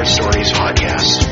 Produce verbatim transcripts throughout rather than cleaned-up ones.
Word Stories podcast.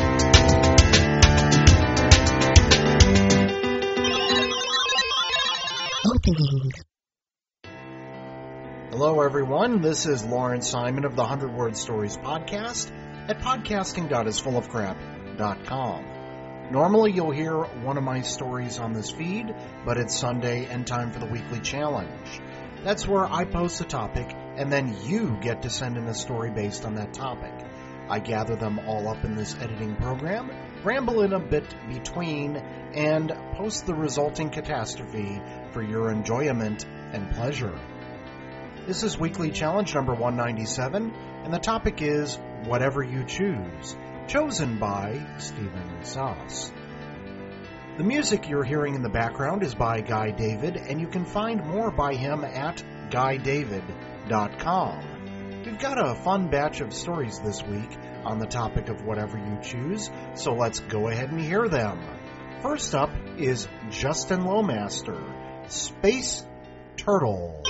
Hello, everyone. This is Lawrence Simon of the one hundred Word Stories podcast at podcasting dot is full of crap dot com. Normally, you'll hear one of my stories on this feed, but it's Sunday and time for the weekly challenge. That's where I post a topic, and then you get to send in a story based on that topic. I gather them all up in this editing program, ramble in a bit between, and post the resulting catastrophe for your enjoyment and pleasure. This is weekly challenge number one ninety-seven, and the topic is Whatever You Choose, chosen by Stephen Sass. The music you're hearing in the background is by Guy David, and you can find more by him at guy david dot com. We've got a fun batch of stories this week on the topic of whatever you choose, so let's go ahead and hear them. First up is Justin Lowmaster, Space Turtle.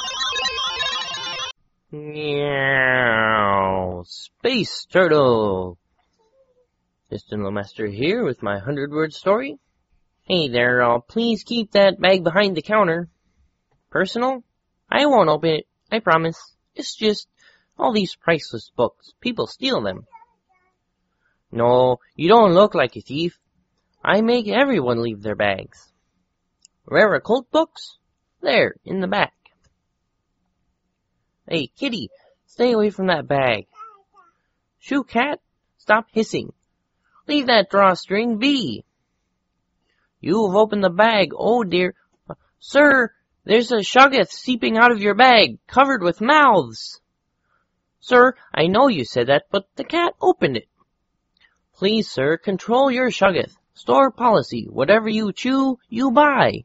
Meow. Space Turtle. Justin Lowmaster here with my hundred-word story. Hey there, uh, please keep that bag behind the counter. Personal? I won't open it, I promise. It's just all these priceless books. People steal them. No, you don't look like a thief. I make everyone leave their bags. Rare occult books? There, in the back. Hey, kitty, stay away from that bag. Shoo cat, stop hissing. Leave that drawstring be. You have opened the bag, oh dear. Uh, sir, there's a shoggoth seeping out of your bag, covered with mouths. Sir, I know you said that, but the cat opened it. Please, sir, control your shoggoth. Store policy, whatever you chew, you buy.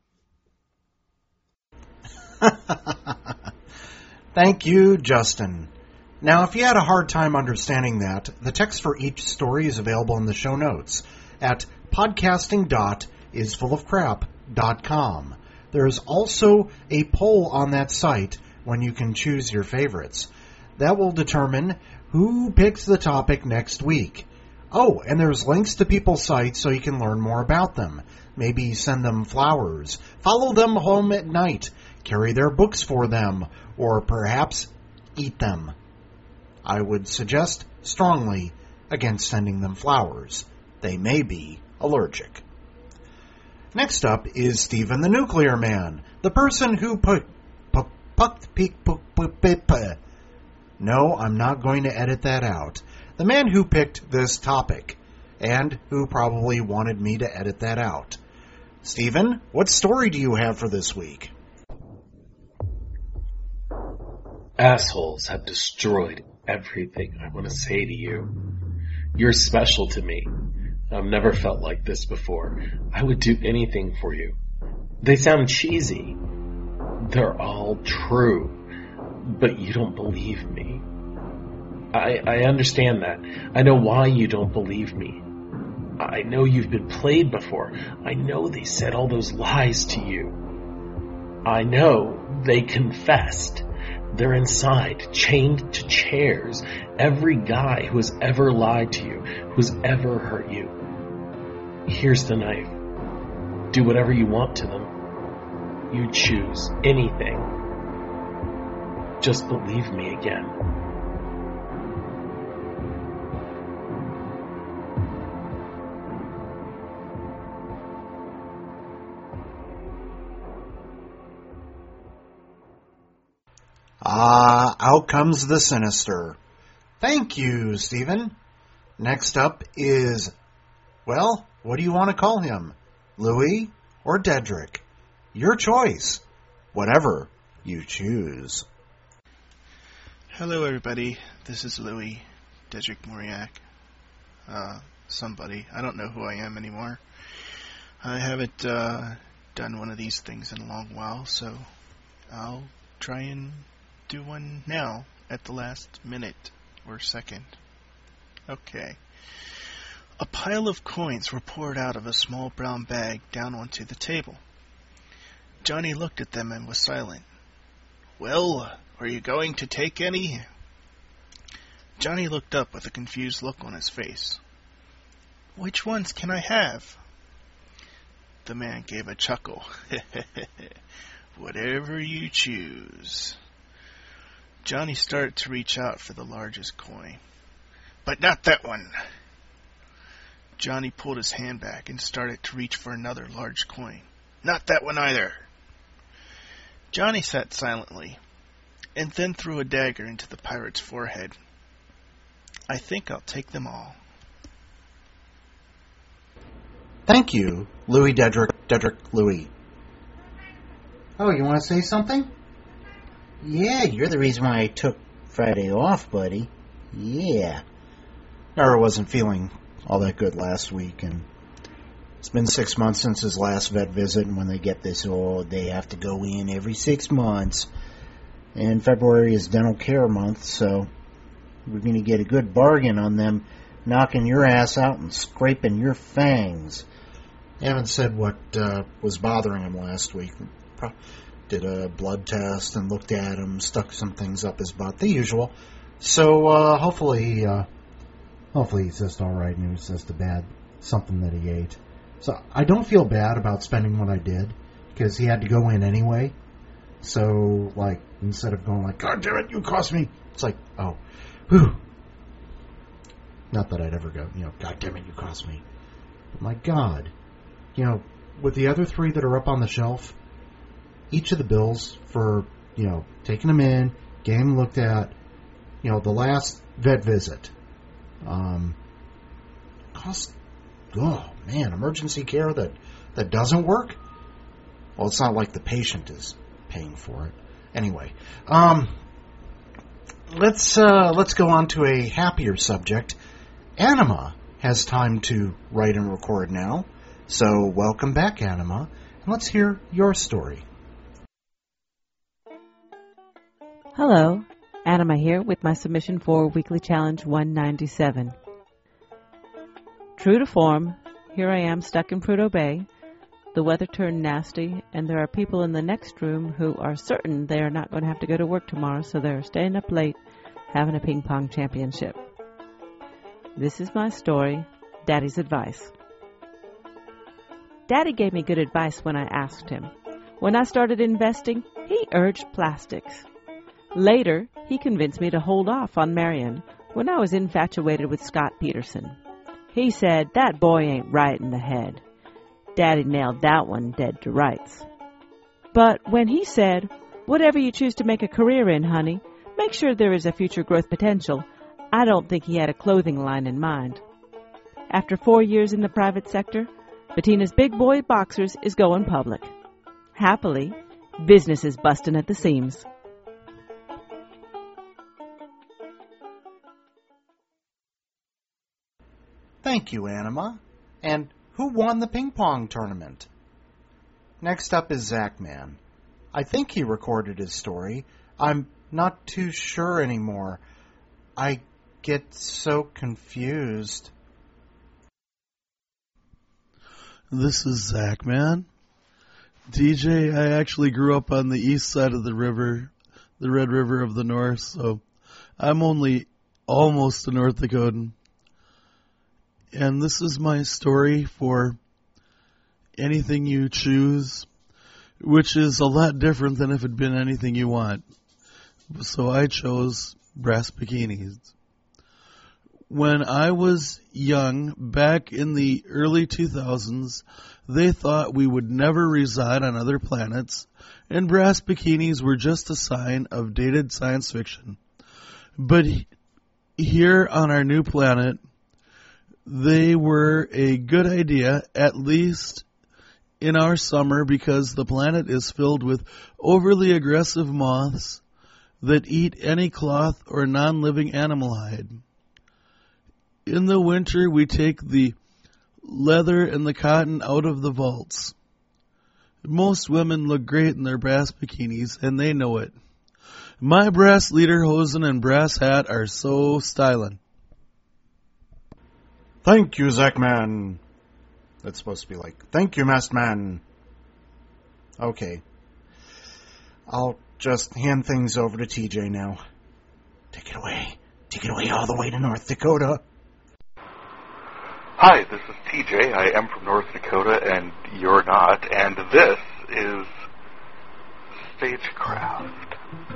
Thank you, Justin. Now, if you had a hard time understanding that, the text for each story is available in the show notes at podcasting dot is full of crap dot com. There is also a poll on that site when you can choose your favorites. That will determine who picks the topic next week. Oh, and there's links to people's sites so you can learn more about them. Maybe send them flowers, follow them home at night, carry their books for them, or perhaps eat them. I would suggest strongly against sending them flowers. They may be allergic. Next up is Stephen the Nuclear Man, the person who put... put... put... peek... put... put... put... put... No, I'm not going to edit that out. The man who picked this topic, and who probably wanted me to edit that out. Stephen, what story do you have for this week? Assholes have destroyed everything I want to say to you. You're special to me. I've never felt like this before. I would do anything for you. They sound cheesy. They're all true. But you don't believe me. I, I understand that. I know why you don't believe me. I know you've been played before. I know they said all those lies to you. I know they confessed. They're inside, chained to chairs. Every guy who has ever lied to you, who's ever hurt you. Here's the knife. Do whatever you want to them. You choose anything. Just believe me again. Ah, out comes the sinister. Thank you, Stephen. Next up is, well, what do you want to call him? Louis or Dedrick? Your choice. Whatever you choose. Hello, everybody. This is Louis, Dedrick Moriak. Uh, somebody. I don't know who I am anymore. I haven't uh, done one of these things in a long while, so I'll try and do one now at the last minute or second. Okay. A pile of coins were poured out of a small brown bag down onto the table. Johnny looked at them and was silent. Well, are you going to take any? Johnny looked up with a confused look on his face. "Which ones can I have?" The man gave a chuckle. "Whatever you choose." Johnny started to reach out for the largest coin. "But not that one." Johnny pulled his hand back and started to reach for another large coin. "Not that one either." Johnny sat silently, and then threw a dagger into the pirate's forehead. "I think I'll take them all." Thank you, Louis Dedrick, Dedrick Louis. Oh, you want to say something? Yeah, you're the reason why I took Friday off, buddy. Yeah. Nara wasn't feeling all that good last week, and it's been six months since his last vet visit, and when they get this, oh, they have to go in every six months. And February is dental care month, so we're going to get a good bargain on them knocking your ass out and scraping your fangs. They haven't said what uh, was bothering him last week. Pro- did a blood test and looked at him, stuck some things up his butt, the usual. So uh, hopefully, uh, hopefully he's just all right, and it was just a bad something that he ate. So I don't feel bad about spending what I did, because he had to go in anyway. So, like, instead of going like, "God damn it, you cost me," it's like, oh, whew. Not that I'd ever go, you know, "God damn it, you cost me." But my God, you know, with the other three that are up on the shelf, each of the bills for, you know, taking them in, getting them looked at, you know, the last vet visit, um, cost, oh man, emergency care that, that doesn't work. Well, it's not like the patient is paying for it. Anyway, um, let's uh, let's go on to a happier subject. Anima has time to write and record now, so welcome back, Anima, and let's hear your story. Hello, Anima here with my submission for Weekly Challenge one ninety-seven. True to form, here I am stuck in Prudhoe Bay. The weather turned nasty, and there are people in the next room who are certain they are not going to have to go to work tomorrow, so they're staying up late having a ping pong championship. This is my story, Daddy's advice. Daddy gave me good advice when I asked him. When I started investing, he urged plastics. Later, he convinced me to hold off on Marion when I was infatuated with Scott Peterson. He said, "That boy ain't right in the head." Daddy nailed that one dead to rights. But when he said, "Whatever you choose to make a career in, honey, make sure there is a future growth potential," I don't think he had a clothing line in mind. After four years in the private sector, Bettina's Big Boy Boxers is going public. Happily, business is busting at the seams. Thank you, Anima. And who won the ping pong tournament? Next up is Zach Man. I think he recorded his story. I'm not too sure anymore. I get so confused. This is Zach Man. D J, I actually grew up on the east side of the river, the Red River of the North, so I'm only almost a North Dakotan. And this is my story for Anything You Choose, which is a lot different than if it had been Anything You Want. So I chose Brass Bikinis. When I was young, back in the early two thousands, they thought we would never reside on other planets, and brass bikinis were just a sign of dated science fiction. But here on our new planet, they were a good idea, at least in our summer, because the planet is filled with overly aggressive moths that eat any cloth or non-living animal hide. In the winter, we take the leather and the cotton out of the vaults. Most women look great in their brass bikinis, and they know it. My brass lederhosen and brass hat are so styling. Thank you, Zach Man. That's supposed to be like, thank you, masked man. Okay. I'll just hand things over to T J now. Take it away. Take it away all the way to North Dakota. Hi, this is T J. I am from North Dakota, and you're not. And this is Stagecraft.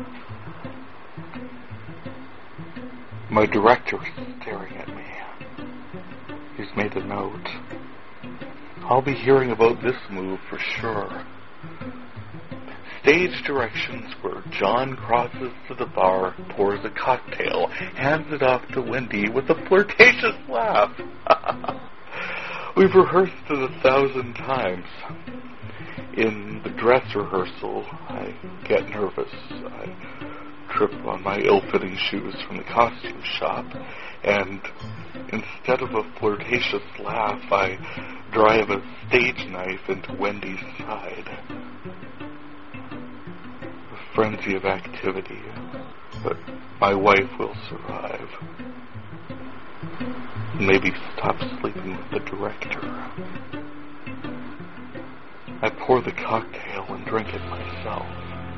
My director is staring at me. He's made a note. I'll be hearing about this move for sure. Stage directions where John crosses to the bar, pours a cocktail, hands it off to Wendy with a flirtatious laugh. We've rehearsed it a thousand times. In the dress rehearsal, I get nervous. I trip on my ill-fitting shoes from the costume shop, and instead of a flirtatious laugh, I drive a stage knife into Wendy's side. A frenzy of activity, but my wife will survive. Maybe stop sleeping with the director. I pour the cocktail and drink it myself.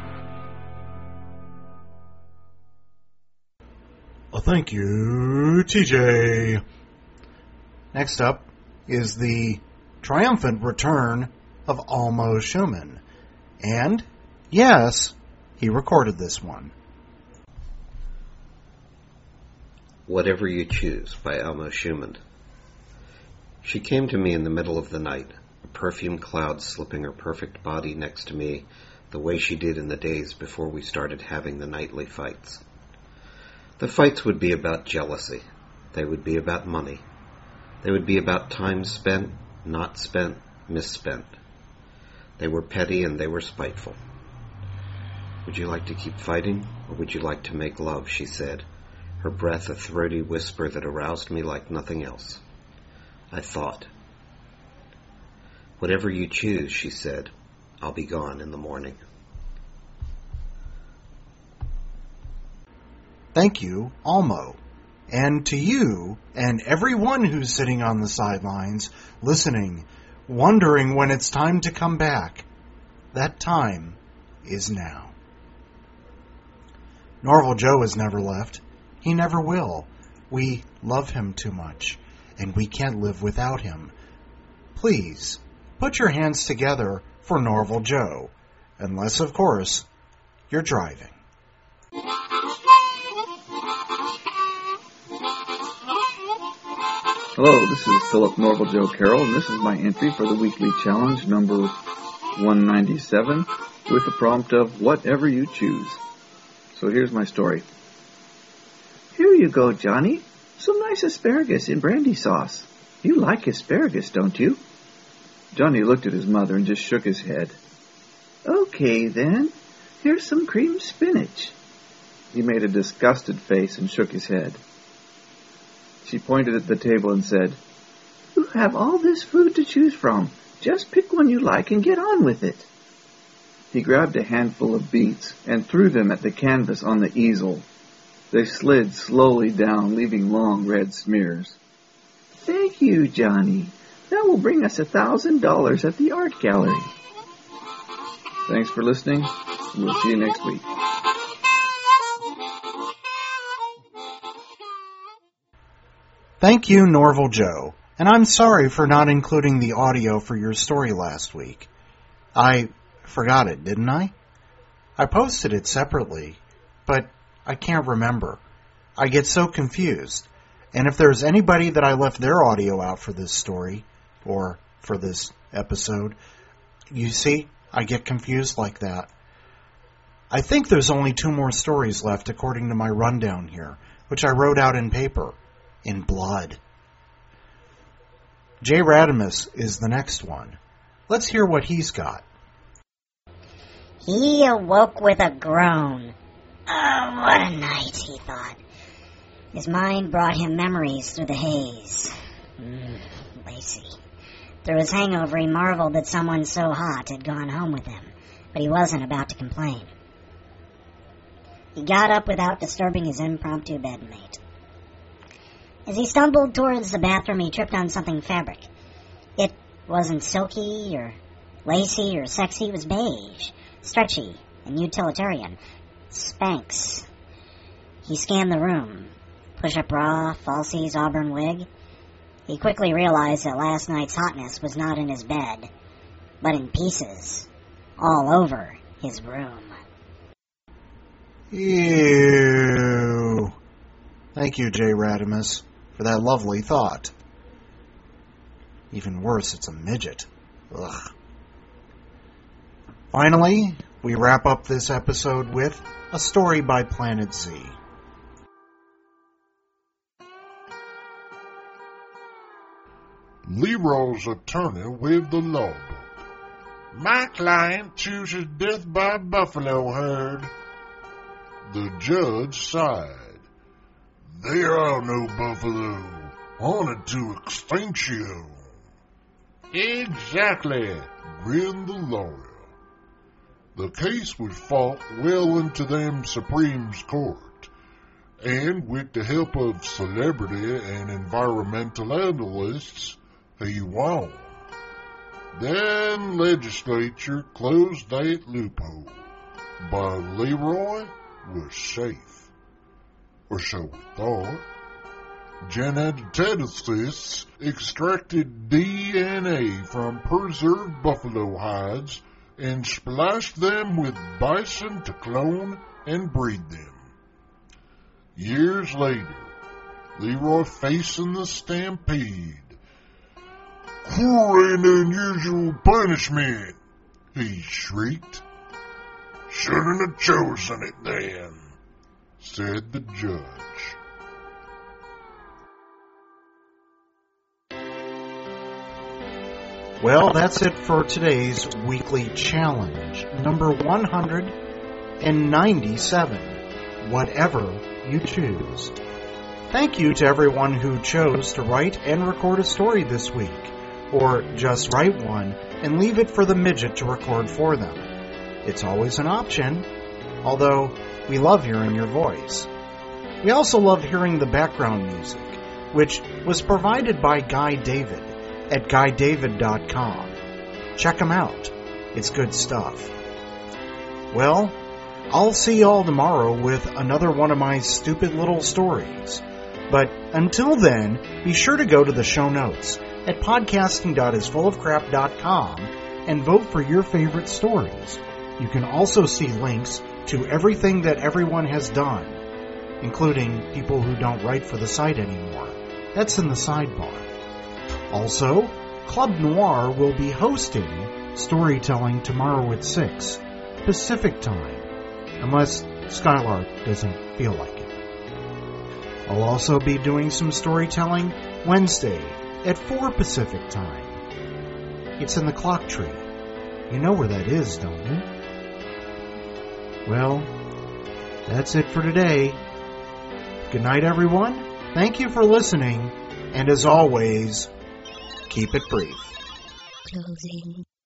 Well, thank you, T J. Next up is the triumphant return of Almo Schumann. And, yes, he recorded this one. Whatever You Choose by Almo Schumann. She came to me in the middle of the night, a perfume cloud slipping her perfect body next to me the way she did in the days before we started having the nightly fights. The fights would be about jealousy. They would be about money. They would be about time spent, not spent, misspent. They were petty and they were spiteful. Would you like to keep fighting, or would you like to make love, she said, her breath a throaty whisper that aroused me like nothing else. I thought. Whatever you choose, she said, I'll be gone in the morning. Thank you, Almo. And to you, and everyone who's sitting on the sidelines, listening, wondering when it's time to come back. That time is now. Norval Joe has never left. He never will. We love him too much, and we can't live without him. Please, put your hands together for Norval Joe, unless, of course, you're driving. Hello, this is Philip Norval Joe Carroll, and this is my entry for the weekly challenge number one ninety-seven with the prompt of Whatever You Choose. So here's my story. Here you go, Johnny. Some nice asparagus in brandy sauce. You like asparagus, don't you? Johnny looked at his mother and just shook his head. Okay, then. Here's some cream spinach. He made a disgusted face and shook his head. She pointed at the table and said, You have all this food to choose from. Just pick one you like and get on with it. He grabbed a handful of beets and threw them at the canvas on the easel. They slid slowly down, leaving long red smears. Thank you, Johnny. That will bring us a thousand dollars at the art gallery. Thanks for listening, and we'll see you next week. Thank you, Norval Joe, and I'm sorry for not including the audio for your story last week. I forgot it, didn't I? I posted it separately, but I can't remember. I get so confused, and if there's anybody that I left their audio out for this story, or for this episode, you see, I get confused like that. I think there's only two more stories left according to my rundown here, which I wrote out in paper. In blood. Jay Radimus is the next one. Let's hear what he's got. He awoke with a groan. Oh, what a night, he thought. His mind brought him memories through the haze. Mm, Lacey. Through his hangover, he marveled that someone so hot had gone home with him, but he wasn't about to complain. He got up without disturbing his impromptu bedmate. As he stumbled towards the bathroom, he tripped on something fabric. It wasn't silky or lacy or sexy. It was beige, stretchy, and utilitarian. Spanx. He scanned the room. push-up bra, falsies, auburn wig. He quickly realized that last night's hotness was not in his bed, but in pieces, all over his room. Ew. Thank you, Jay Radimus, for that lovely thought. Even worse, it's a midget. Ugh. Finally, we wrap up this episode with a story by Planet Z. Leroy's attorney with the law book. My client chooses death by buffalo herd. The judge sighed. There are no buffalo. Haunted to extinction. Exactly, grinned the lawyer. The case was fought well into them Supreme's court, and with the help of celebrity and environmental analysts, he won. Then legislature closed that loophole, but Leroy was safe. Or so we thought. Geneticists extracted D N A from preserved buffalo hides and splashed them with bison to clone and breed them. Years later, Leroy facing the stampede. Cruel and unusual punishment, he shrieked. Shouldn't have chosen it then, said the judge. Well, that's it for today's weekly challenge, number one hundred ninety-seven, Whatever You Choose. Thank you to everyone who chose to write and record a story this week, or just write one and leave it for the midget to record for them. It's always an option, although we love hearing your voice. We also love hearing the background music, which was provided by Guy David at guy david dot com. Check him out. It's good stuff. Well, I'll see y'all tomorrow with another one of my stupid little stories. But until then, be sure to go to the show notes at podcasting dot is full of crap dot com and vote for your favorite stories. You can also see links to everything that everyone has done, including people who don't write for the site anymore. That's in the sidebar. Also, Club Noir will be hosting storytelling tomorrow at six Pacific Time, unless Skylark doesn't feel like it. I'll also be doing some storytelling Wednesday at four Pacific Time. It's in the clock tree. You know where that is, don't you? Well, that's it for today. Good night, everyone. Thank you for listening, and as always, keep it brief. Closing.